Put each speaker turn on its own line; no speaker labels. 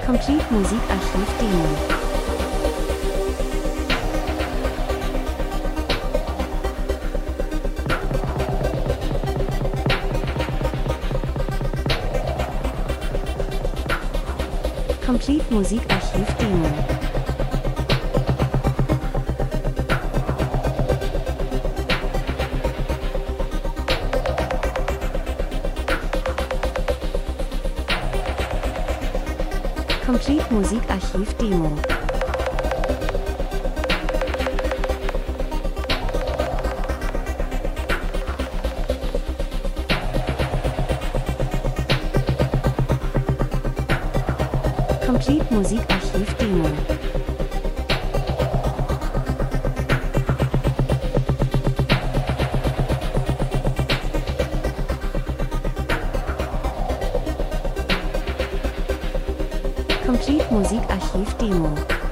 Complete Musikarchiv Demo. Complete Musikarchiv Demo. Complete Musikarchiv Demo. Complete Musikarchiv Demo. Complete Musikarchiv Demo.